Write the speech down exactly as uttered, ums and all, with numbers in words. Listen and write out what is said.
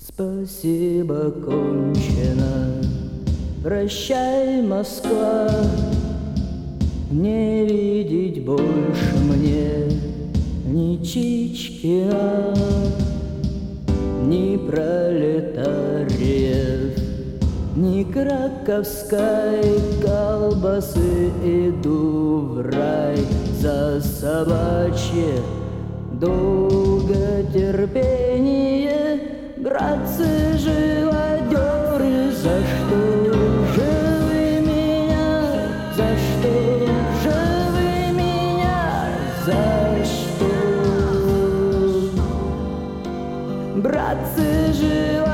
Спасибо, кончено. Прощай, Москва, не видеть больше мне ни Чичкина, ни пролетариев, ни краковской колбасы. Иду в рай за собачье долготерпение. Братцы, живодеры, за что же вы меня, за что же вы меня, за что? Братцы, живодеры,